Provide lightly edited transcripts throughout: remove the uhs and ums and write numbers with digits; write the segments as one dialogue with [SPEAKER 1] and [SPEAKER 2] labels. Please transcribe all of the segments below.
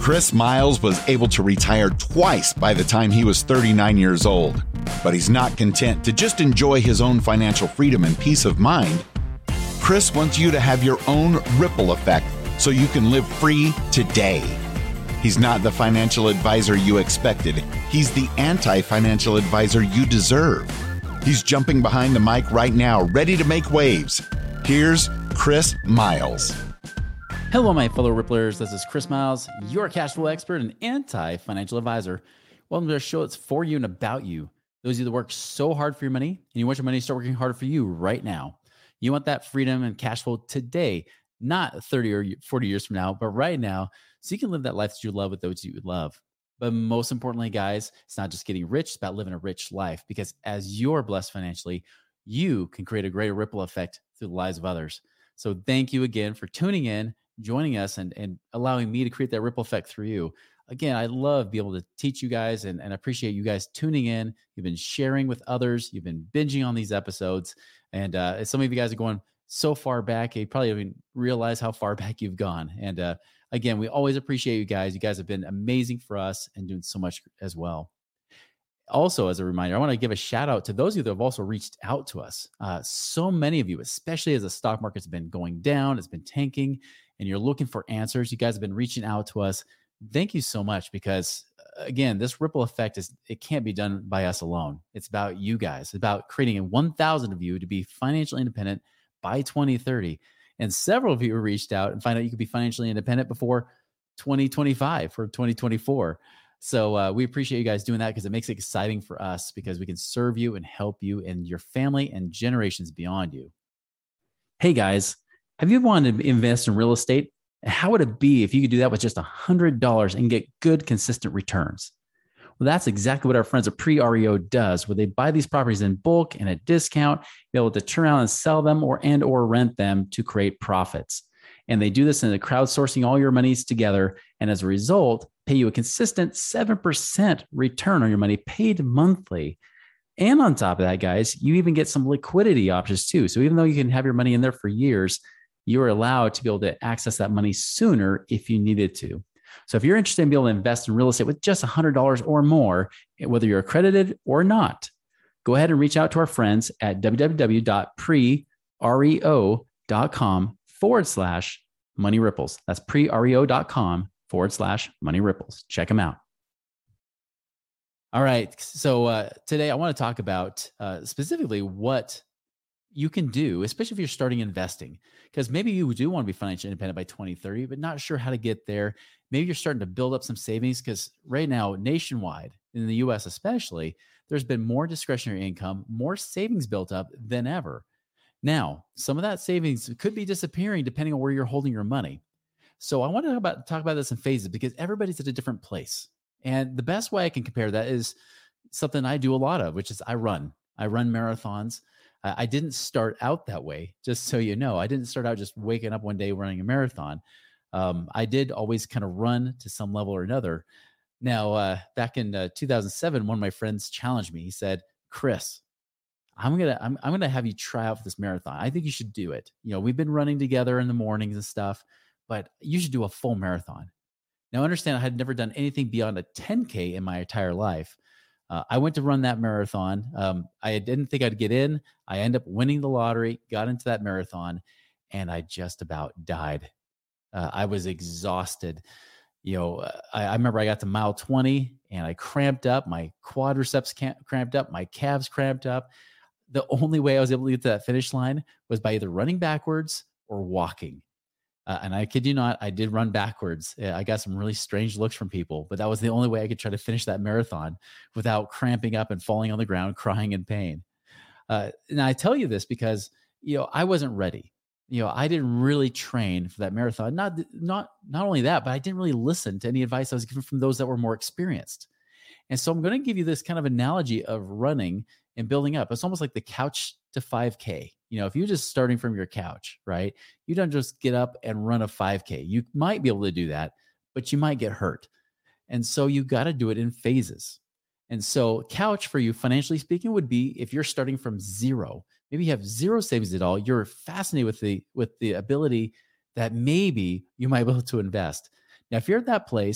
[SPEAKER 1] Chris Miles was able to retire twice by the time he was 39 years old, but he's not content to just enjoy his own financial freedom and peace of mind. Chris wants you to have your own ripple effect so you can live free today. He's not the financial advisor you expected. He's the anti-financial advisor you deserve. He's jumping behind the mic right now, ready to make waves. Here's Chris Miles.
[SPEAKER 2] Hello, my fellow Ripplers. This is Chris Miles, your cash flow expert and anti-financial advisor. Welcome to our show that's for you and about you. Those of you that work so hard for your money, and you want your money to start working harder for you right now. You want that freedom and cash flow today, not 30 or 40 years from now, but right now, so you can live that life that you love with those you love. But most importantly, guys, it's not just getting rich, it's about living a rich life, because as you're blessed financially, you can create a greater ripple effect through the lives of others. So thank you again for tuning in, joining us, and allowing me to create that ripple effect through you. Again, I love being able to teach you guys and appreciate you guys tuning in. You've been sharing with others. You've been binging on these episodes. And some of you guys are going so far back, you probably don't even realize how far back you've gone. And again, we always appreciate you guys. You guys have been amazing for us and doing so much as well. Also, as a reminder, I want to give a shout out to those of you that have also reached out to us. So many of you, especially as the stock market's been going down, it's been tanking, and you're looking for answers. You guys have been reaching out to us. Thank you so much, because again, this ripple effect it can't be done by us alone. It's about you guys. It's about creating 1,000 of you to be financially independent by 2030. And several of you reached out and find out you could be financially independent before 2025 or 2024. So we appreciate you guys doing that, because it makes it exciting for us, because we can serve you and help you and your family and generations beyond you. Hey guys, have you ever wanted to invest in real estate? How would it be if you could do that with just $100 and get good, consistent returns? Well, that's exactly what our friends at Pre-REO does, where they buy these properties in bulk and at discount, be able to turn around and sell them or rent them to create profits. And they do this in the crowdsourcing all your monies together. And as a result, pay you a consistent 7% return on your money paid monthly. And on top of that, guys, you even get some liquidity options too. So even though you can have your money in there for years, you are allowed to be able to access that money sooner if you needed to. So if you're interested in being able to invest in real estate with just $100 or more, whether you're accredited or not, go ahead and reach out to our friends at www.prereo.com/money ripples. That's prereo.com/money ripples. Check them out. All right. So today I want to talk about specifically what you can do, especially if you're starting investing, because maybe you do want to be financially independent by 2030, but not sure how to get there. Maybe you're starting to build up some savings, because right now, nationwide, in the US especially, there's been more discretionary income, more savings built up than ever. Now, some of that savings could be disappearing depending on where you're holding your money. So I want to talk about this in phases, because everybody's at a different place. And the best way I can compare that is something I do a lot of, which is I run marathons. I didn't start out that way, just so you know. I didn't start out just waking up one day running a marathon. I did always kind of run to some level or another. Now, back in 2007, one of my friends challenged me. He said, "Chris, I'm gonna have you try out for this marathon. I think you should do it. You know, we've been running together in the mornings and stuff, but you should do a full marathon." Now, understand, I had never done anything beyond a 10K in my entire life. I went to run that marathon. I didn't think I'd get in. I ended up winning the lottery, got into that marathon, and I just about died. I was exhausted. You know, I remember I got to mile 20 and I cramped up. My quadriceps cramped up. My calves cramped up. The only way I was able to get to that finish line was by either running backwards or walking. And I kid you not, I did run backwards. I got some really strange looks from people, but that was the only way I could try to finish that marathon without cramping up and falling on the ground, crying in pain. And I tell you this because, you know, I wasn't ready. You know, I didn't really train for that marathon. Not only that, but I didn't really listen to any advice I was given from those that were more experienced. And so I'm going to give you this kind of analogy of running and building up. It's almost like the couch to 5K. You know, if you're just starting from your couch, right? You don't just get up and run a 5K. You might be able to do that, but you might get hurt. And so you got to do it in phases. And so couch for you, financially speaking, would be if you're starting from zero, maybe you have zero savings at all. You're fascinated with the ability that maybe you might be able to invest. Now, if you're at that place,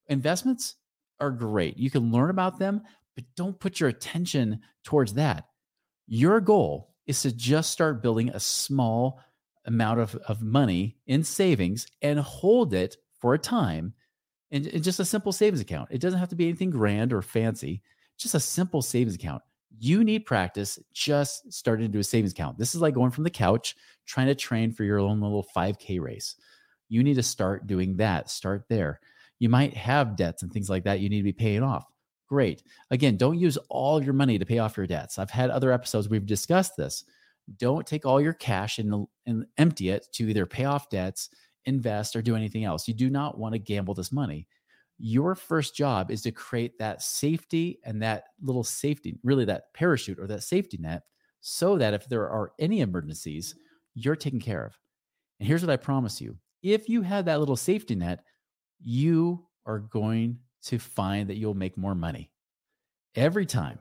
[SPEAKER 2] investments are great. You can learn about them, but don't put your attention towards that. Your goal is to just start building a small amount of money in savings and hold it for a time in just a simple savings account. It doesn't have to be anything grand or fancy, just a simple savings account. You need practice just starting to do a savings account. This is like going from the couch, trying to train for your own little 5K race. You need to start doing that. Start there. You might have debts and things like that you need to be paying off. Great. Again, don't use all of your money to pay off your debts. I've had other episodes we've discussed this. Don't take all your cash and empty it to either pay off debts, invest, or do anything else. You do not want to gamble this money. Your first job is to create that safety and that little safety, really that parachute or that safety net, so that if there are any emergencies, you're taken care of. And here's what I promise you. If you have that little safety net, you are going to find that you'll make more money every time.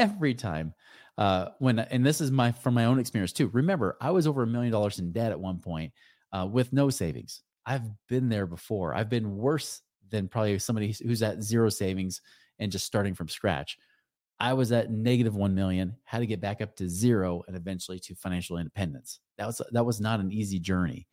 [SPEAKER 2] And this is from my own experience too. Remember, I was over $1 million in debt at one point with no savings. I've been there before. I've been worse than probably somebody who's at zero savings and just starting from scratch. I was at negative 1 million, had to get back up to zero and eventually to financial independence. That was not an easy journey.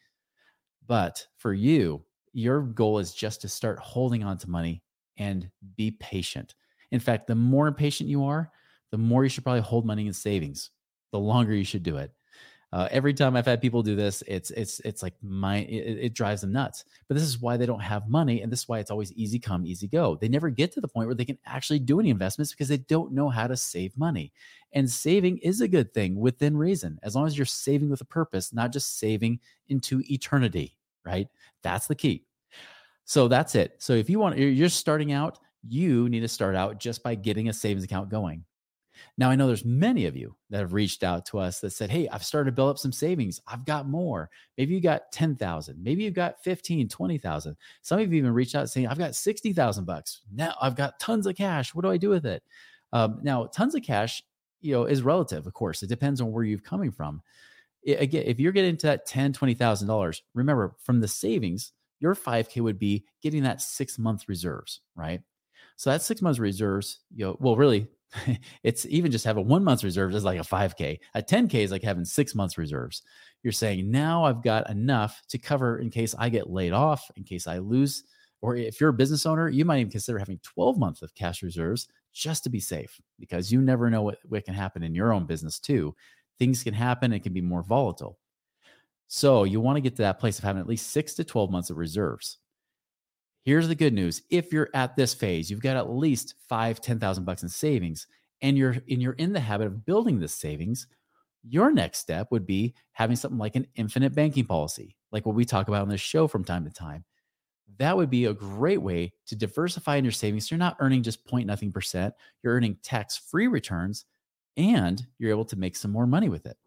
[SPEAKER 2] But for you, your goal is just to start holding on to money and be patient. In fact, the more impatient you are, the more you should probably hold money in savings, the longer you should do it. Every time I've had people do this, it's like it drives them nuts. But this is why they don't have money. And this is why it's always easy come, easy go. They never get to the point where they can actually do any investments because they don't know how to save money. And saving is a good thing within reason, as long as you're saving with a purpose, not just saving into eternity, right? That's the key. So that's it. So if you're starting out, you need to start out just by getting a savings account going. Now, I know there's many of you that have reached out to us that said, hey, I've started to build up some savings. I've got more. Maybe you got 10,000. Maybe you've got 15, 20,000. Some of you even reached out saying, I've got 60,000 bucks. Now I've got tons of cash. What do I do with it? Now, tons of cash, is relative, of course. It depends on where you're coming from. Again, if you're getting to that $10,000, $20,000, remember from the savings, your 5K would be getting that 6 month reserves, right? So that 6 months reserves, really, it's even just having 1 month's reserves is like a 5K. A 10K is like having 6 months reserves. You're saying now I've got enough to cover in case I get laid off, in case I lose, or if you're a business owner, you might even consider having 12 months of cash reserves just to be safe, because you never know what can happen in your own business too. Things can happen. It can be more volatile. So you want to get to that place of having at least 6 to 12 months of reserves. Here's the good news. If you're at this phase, you've got at least $10,000 in savings, and you're in the habit of building this savings, your next step would be having something like an infinite banking policy, like what we talk about on this show from time to time. That would be a great way to diversify in your savings. So you're not earning just 0.nothing%. You're earning tax-free returns, and you're able to make some more money with it.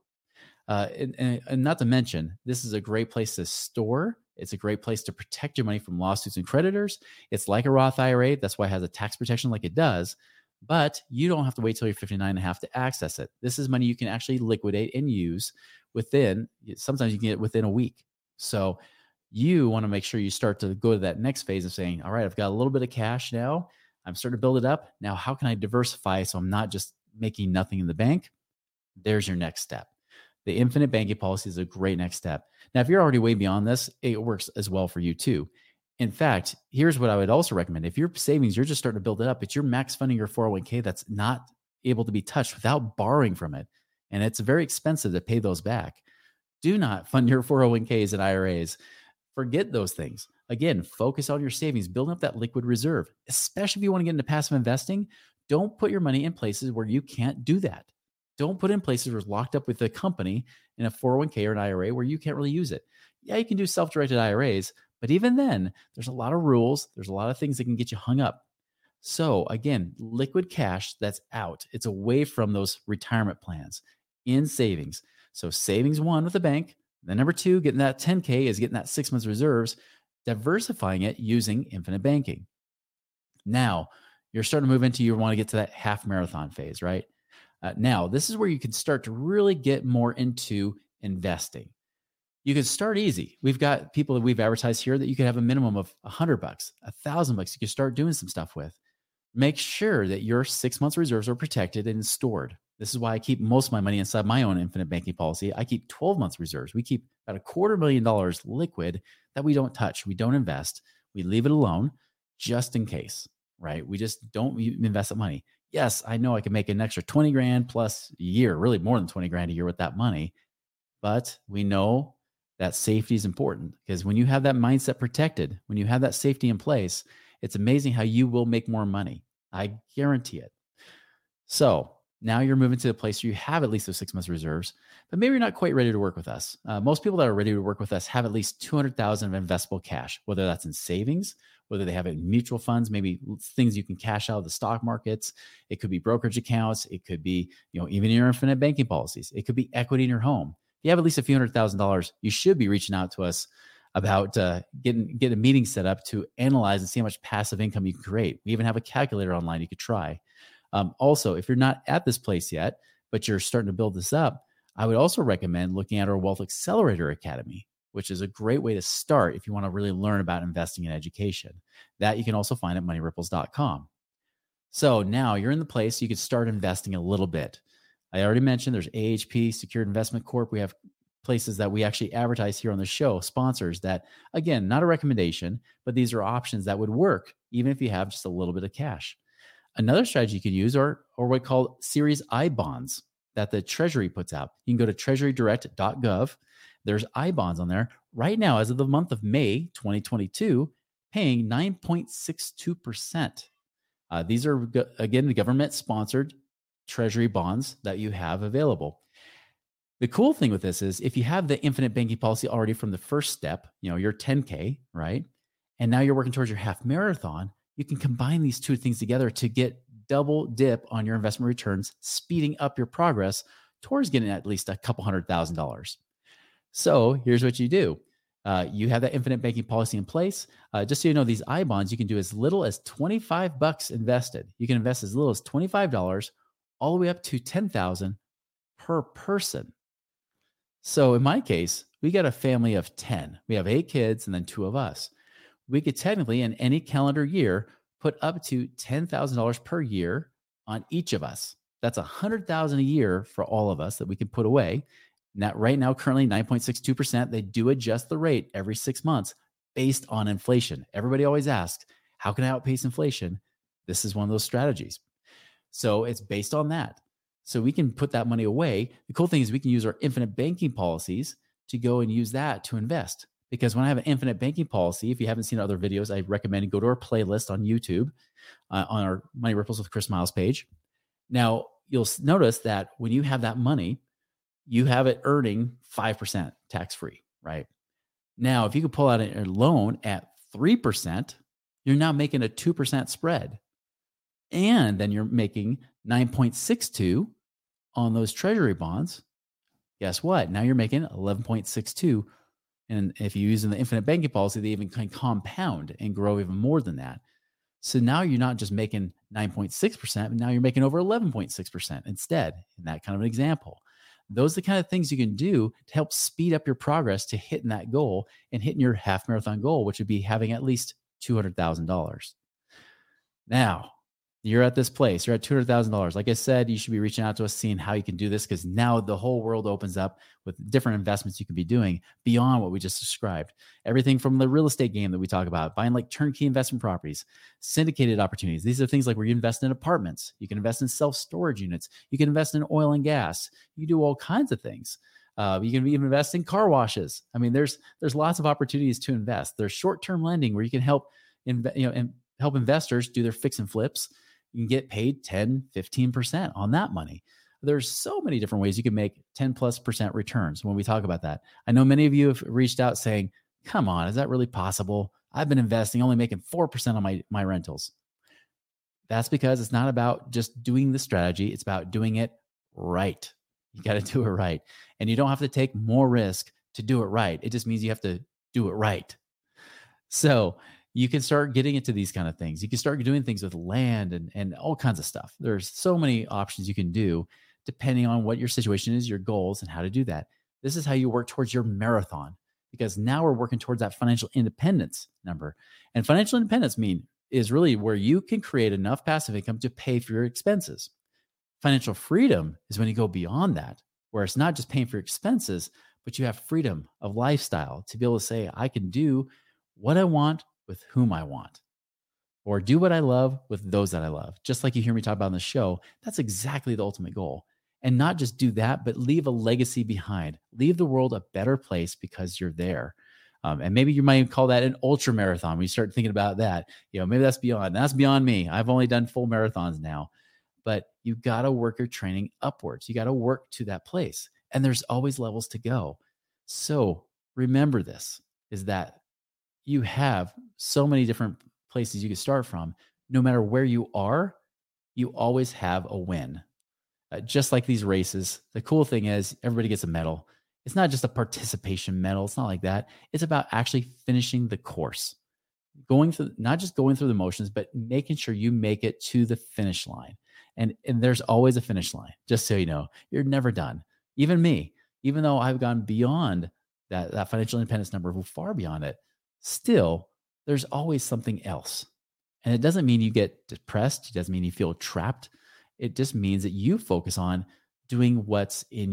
[SPEAKER 2] And not to mention, this is a great place to store. It's a great place to protect your money from lawsuits and creditors. It's like a Roth IRA. That's why it has a tax protection like it does. But you don't have to wait till you're 59 and a half to access it. This is money you can actually liquidate and use sometimes you can get it within a week. So you want to make sure you start to go to that next phase of saying, all right, I've got a little bit of cash now. I'm starting to build it up. Now, how can I diversify so I'm not just making nothing in the bank? There's your next step. The infinite banking policy is a great next step. Now, if you're already way beyond this, it works as well for you too. In fact, here's what I would also recommend. If your savings, you're just starting to build it up, but you're max funding your 401k that's not able to be touched without borrowing from it, and it's very expensive to pay those back. Do not fund your 401ks and IRAs. Forget those things. Again, focus on your savings, building up that liquid reserve, especially if you want to get into passive investing. Don't put your money in places where you can't do that. Don't put in places where it's locked up with a company in a 401k or an IRA where you can't really use it. Yeah, you can do self-directed IRAs, but even then, there's a lot of rules. There's a lot of things that can get you hung up. So again, liquid cash that's out. It's away from those retirement plans in savings. So savings 1 with the bank. Then number 2, getting that 10K is getting that 6 months reserves, diversifying it using infinite banking. Now, you're starting to move into, you want to get to that half marathon phase, right? Now, this is where you can start to really get more into investing. You can start easy. We've got people that we've advertised here that you could have a minimum of $100, $1,000. You can start doing some stuff with. Make sure that your 6 months reserves are protected and stored. This is why I keep most of my money inside my own infinite banking policy. I keep 12 months reserves. We keep about $250,000 liquid that we don't touch. We don't invest. We leave it alone just in case, right? We just don't invest that money. Yes, I know I can make an extra 20 grand plus a year, really more than 20 grand a year with that money. But we know that safety is important, because when you have that mindset protected, when you have that safety in place, it's amazing how you will make more money. I guarantee it. So now you're moving to a place where you have at least those 6 months reserves, but maybe you're not quite ready to work with us. Most people that are ready to work with us have at least $200,000 of investable cash, whether that's in savings, whether they have it in mutual funds, maybe things you can cash out of the stock markets. It could be brokerage accounts. It could be, even your infinite banking policies. It could be equity in your home. If you have at least a few $100,000, you should be reaching out to us about get a meeting set up to analyze and see how much passive income you can create. We even have a calculator online you could try. Also, if you're not at this place yet, but you're starting to build this up, I would also recommend looking at our Wealth Accelerator Academy, which is a great way to start if you want to really learn about investing in education. That you can also find at moneyripples.com. So now you're in the place you could start investing a little bit. I already mentioned there's AHP, Secured Investment Corp. We have places that we actually advertise here on the show, sponsors that, again, not a recommendation, but these are options that would work even if you have just a little bit of cash. Another strategy you could use are what called Series I bonds that the Treasury puts out. You can go to treasurydirect.gov. There's I bonds on there right now, as of the month of May 2022, paying 9.62%. These are, again, the government-sponsored Treasury bonds that you have available. The cool thing with this is if you have the infinite banking policy already from the first step, your 10K, right? And now you're working towards your half marathon, you can combine these two things together to get double dip on your investment returns, speeding up your progress towards getting at least a couple $100,000. So here's what you do. You have that infinite banking policy in place. Just so you know, these I bonds, you can do as little as $25 invested. You can invest as little as $25 all the way up to $10,000 per person. So in my case, we got a family of 10. We have 8 kids and then 2 of us. We could technically, in any calendar year, put up to $10,000 per year on each of us. That's $100,000 a year for all of us that we can put away. Now, right now, currently 9.62%. They do adjust the rate every 6 months based on inflation. Everybody always asks, how can I outpace inflation? This is one of those strategies. So it's based on that. So we can put that money away. The cool thing is we can use our infinite banking policies to go and use that to invest. Because when I have an infinite banking policy, if you haven't seen other videos, I recommend you go to our playlist on YouTube on our Money Ripples with Chris Miles page. Now, you'll notice that when you have that money, you have it earning 5% tax-free, right? Now, if you could pull out a loan at 3%, you're now making a 2% spread. And then you're making 9.62 on those treasury bonds. Guess what? Now you're making 11.62. And if you're using the infinite banking policy, they even can compound and grow even more than that. So now you're not just making 9.6%, but now you're making over 11.6% instead, in that kind of an example. Those are the kind of things you can do to help speed up your progress to hitting that goal and hitting your half marathon goal, which would be having at least $200,000. Now, you're at this place, you're at $200,000. Like I said, you should be reaching out to us, seeing how you can do this, because now the whole world opens up with different investments you can be doing beyond what we just described. Everything from the real estate game that we talk about, buying like turnkey investment properties, syndicated opportunities. These are things like where you invest in apartments. You can invest in self-storage units. You can invest in oil and gas. You do all kinds of things. You can even invest in car washes. I mean, there's lots of opportunities to invest. There's short-term lending where you can help help investors do their fix and flips. You can get paid 10, 15% on that money. There's so many different ways you can make 10+% returns when we talk about that. I know many of you have reached out saying, come on, is that really possible? I've been investing, only making 4% on my rentals. That's because it's not about just doing the strategy. It's about doing it right. You got to do it right. And you don't have to take more risk to do it right. It just means you have to do it right. So you can start getting into these kind of things. You can start doing things with land and all kinds of stuff. There's so many options you can do depending on what your situation is, your goals, and how to do that. This is how you work towards your marathon, because now we're working towards that financial independence number. And financial independence is really where you can create enough passive income to pay for your expenses. Financial freedom is when you go beyond that, where it's not just paying for your expenses, but you have freedom of lifestyle to be able to say, I can do what I want with whom I want, or do what I love with those that I love. Just like you hear me talk about on the show, that's exactly the ultimate goal. And not just do that, but leave a legacy behind. Leave the world a better place because you're there. And maybe you might call that an ultra marathon when you start thinking about that. Maybe that's beyond me. I've only done full marathons now. But you got to work your training upwards. You got to work to that place. And there's always levels to go. So remember this, is that you have so many different places you can start from. No matter where you are, you always have a win. Just like these races, the cool thing is everybody gets a medal. It's not just a participation medal. It's not like that. It's about actually finishing the course, not just going through the motions, but making sure you make it to the finish line. And there's always a finish line, just so you know. You're never done. Even me, even though I've gone beyond that financial independence number, far beyond it, still, there's always something else. And it doesn't mean you get depressed. It doesn't mean you feel trapped. It just means that you focus on doing what's in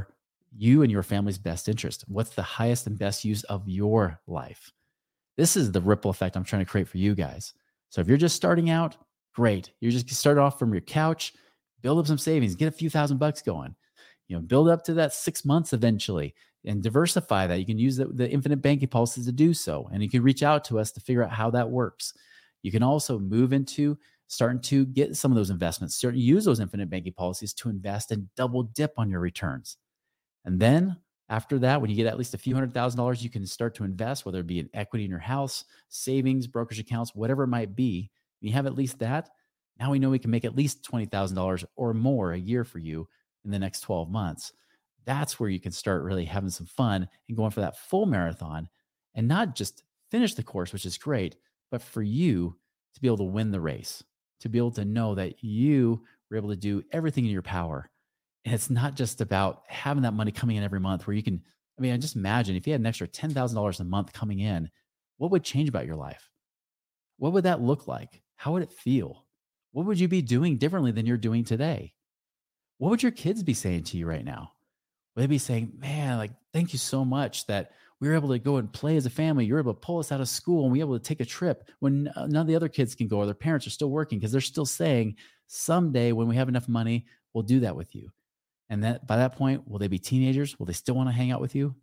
[SPEAKER 2] you and your family's best interest. What's the highest and best use of your life? This is the ripple effect I'm trying to create for you guys. So if you're just starting out, great. You're just start off from your couch, build up some savings, get a few $1,000 going, build up to that 6 months eventually, and diversify that. You can use the infinite banking policies to do so. And you can reach out to us to figure out how that works. You can also move into starting to get some of those investments, starting to use those infinite banking policies to invest and double dip on your returns. And then after that, when you get at least a few $100,000, you can start to invest, whether it be in equity in your house, savings, brokerage accounts, whatever it might be. When you have at least that, now we know we can make at least $20,000 or more a year for you in the next 12 months. That's where you can start really having some fun and going for that full marathon, and not just finish the course, which is great, but for you to be able to win the race, to be able to know that you were able to do everything in your power. And it's not just about having that money coming in every month where you can, just imagine if you had an extra $10,000 a month coming in, what would change about your life? What would that look like? How would it feel? What would you be doing differently than you're doing today? What would your kids be saying to you right now? Would they be saying, man, thank you so much that we were able to go and play as a family. You were able to pull us out of school and we were able to take a trip when none of the other kids can go, or their parents are still working, because they're still saying someday when we have enough money, we'll do that with you. And that by that point, will they be teenagers? Will they still want to hang out with you?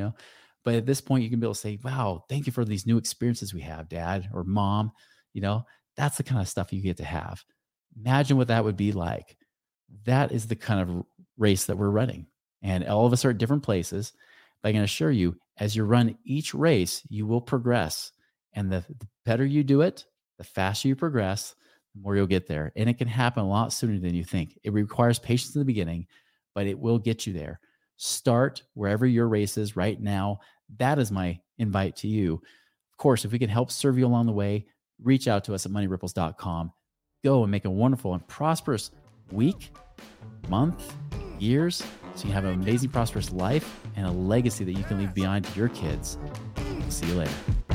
[SPEAKER 2] But at this point, you can be able to say, wow, thank you for these new experiences we have, Dad or Mom. That's the kind of stuff you get to have. Imagine what that would be like. That is the kind of race that we're running. And all of us are at different places. But I can assure you, as you run each race, you will progress. And the better you do it, the faster you progress, the more you'll get there. And it can happen a lot sooner than you think. It requires patience in the beginning, but it will get you there. Start wherever your race is right now. That is my invite to you. Of course, if we can help serve you along the way, reach out to us at moneyripples.com. Go and make a wonderful and prosperous week, month, years, so you have an amazing, prosperous life and a legacy that you can leave behind to your kids. See you later.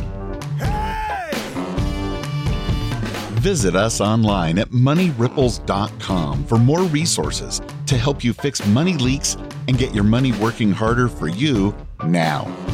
[SPEAKER 1] Visit us online at moneyripples.com for more resources to help you fix money leaks and get your money working harder for you now.